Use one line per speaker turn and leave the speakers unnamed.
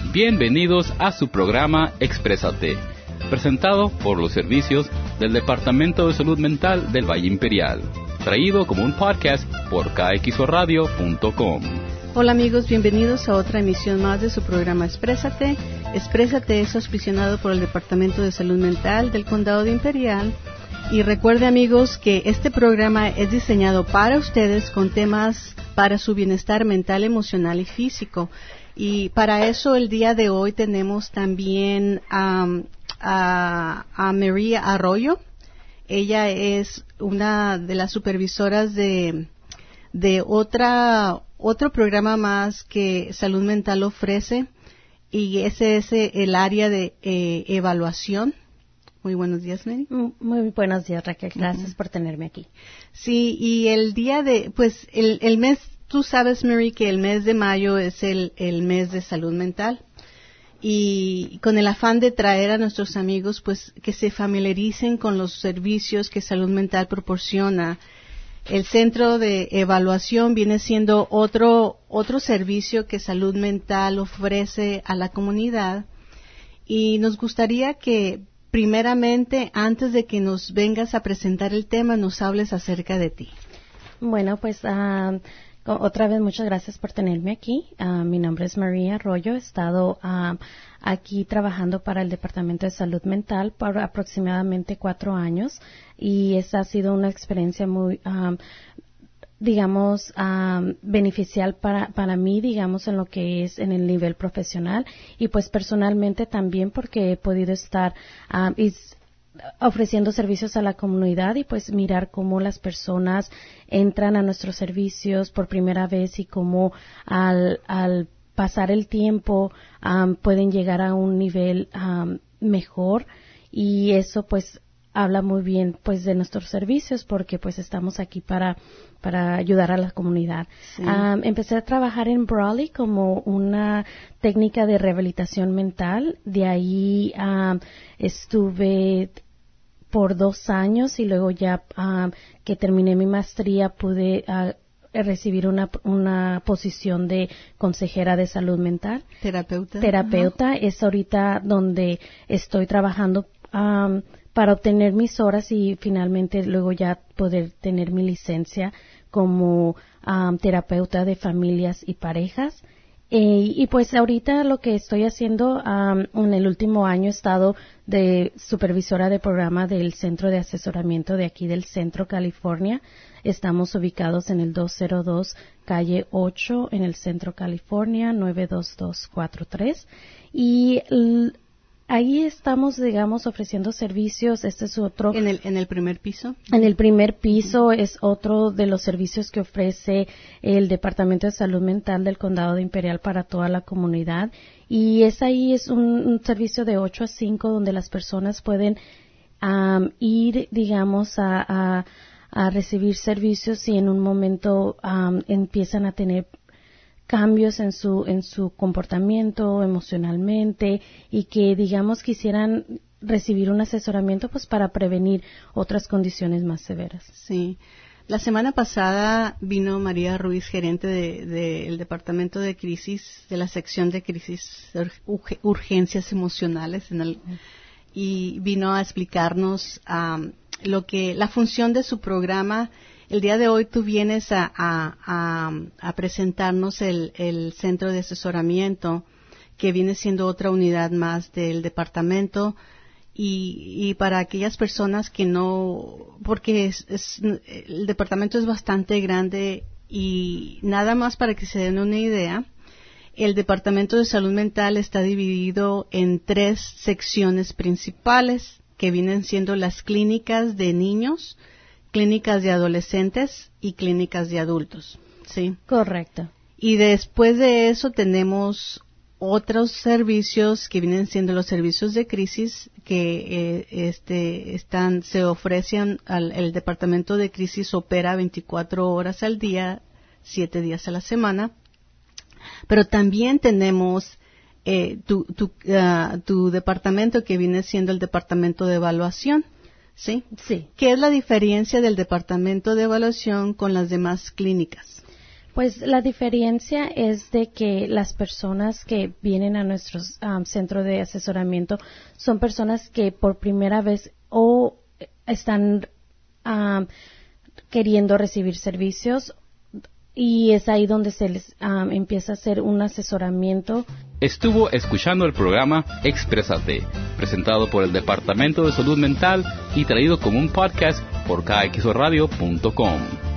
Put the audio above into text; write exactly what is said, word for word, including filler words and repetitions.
Bienvenidos a su programa Exprésate, presentado por los servicios del Departamento de Salud Mental del Valle Imperial, traído como un podcast por K X O radio punto com.
Hola amigos, bienvenidos a otra emisión más de su programa Exprésate. Exprésate es auspiciado por el Departamento de Salud Mental del Condado de Imperial. Y recuerde amigos que este programa es diseñado para ustedes con temas para su bienestar mental, emocional y físico. Y para eso el día de hoy tenemos también um, a, a María Arroyo. Ella es una de las supervisoras de, de otra, otro programa más que Salud Mental ofrece, y ese es el área de eh, evaluación. Muy buenos días, Mary.
Muy buenos días, Raquel. Gracias uh-huh. por tenerme aquí.
Sí, y el día de, pues, el, el mes, tú sabes, Mary, que el mes de mayo es el, el mes de salud mental. Y con el afán de traer a nuestros amigos, pues, que se familiaricen con los servicios que salud mental proporciona. El centro de evaluación viene siendo otro, otro servicio que salud mental ofrece a la comunidad. Y nos gustaría que, primeramente, antes de que nos vengas a presentar el tema, nos hables acerca de ti.
Bueno, pues uh, otra vez muchas gracias por tenerme aquí. Uh, mi nombre es María Arroyo. He estado uh, aquí trabajando para el Departamento de Salud Mental por aproximadamente cuatro años, y esa ha sido una experiencia muy um, digamos, um, beneficial para, para mí, digamos, en lo que es en el nivel profesional, y pues personalmente también porque he podido estar um, is, ofreciendo servicios a la comunidad y pues mirar cómo las personas entran a nuestros servicios por primera vez y cómo al, al pasar el tiempo um, pueden llegar a un nivel um, mejor, y eso pues habla muy bien pues de nuestros servicios, porque pues estamos aquí para para ayudar a la comunidad. Sí. Um, empecé a trabajar en Brawley como una técnica de rehabilitación mental. De ahí um, estuve por dos años y luego ya um, que terminé mi maestría pude uh, recibir una una posición de consejera de salud mental.
Terapeuta.
Terapeuta. Uh-huh. Es ahorita donde estoy trabajando um, para obtener mis horas y finalmente luego ya poder tener mi licencia como um, terapeuta de familias y parejas. Eh, y pues ahorita lo que estoy haciendo, um, en el último año he estado de supervisora de programa del Centro de Asesoramiento de aquí del Centro, California. Estamos ubicados en el doscientos dos calle ocho en el Centro, California, nueve dos dos cuatro tres. Y l- ahí estamos, digamos, ofreciendo servicios. Este es otro.
¿En el, en el primer piso?
En el primer piso uh-huh. es otro de los servicios que ofrece el Departamento de Salud Mental del Condado de Imperial para toda la comunidad. Y es ahí, es un, un servicio de ocho a cinco donde las personas pueden um, ir, digamos, a, a, a recibir servicios y en un momento um, empiezan a tener cambios en su en su comportamiento emocionalmente, y que digamos quisieran recibir un asesoramiento pues para prevenir otras condiciones más severas.
Sí. La semana pasada vino María Ruiz, gerente del de, de Departamento de Crisis, de la sección de crisis, ur- urgencias emocionales, en el, y vino a explicarnos um, lo que la función de su programa. El día de hoy tú vienes a, a, a, a presentarnos el, el centro de asesoramiento, que viene siendo otra unidad más del departamento, y, y para aquellas personas que no, porque es, es, el departamento es bastante grande, y nada más para que se den una idea, el departamento de salud mental está dividido en tres secciones principales, que vienen siendo las clínicas de niños, clínicas de adolescentes y clínicas de adultos, ¿sí?
Correcto.
Y después de eso tenemos otros servicios que vienen siendo los servicios de crisis, que eh, este están se ofrecen al el departamento de crisis opera veinticuatro horas al día, siete días a la semana. Pero también tenemos eh, tu tu, uh, tu departamento, que viene siendo el departamento de evaluación. ¿Sí?
Sí.
¿Qué es la diferencia del departamento de evaluación con las demás clínicas?
Pues la diferencia es de que las personas que vienen a nuestro um, centro de asesoramiento son personas que por primera vez o están um, queriendo recibir servicios, y es ahí donde se les um, empieza a hacer un asesoramiento.
Estuvo escuchando el programa Exprésate, presentado por el Departamento de Salud Mental y traído como un podcast por K X O radio punto com.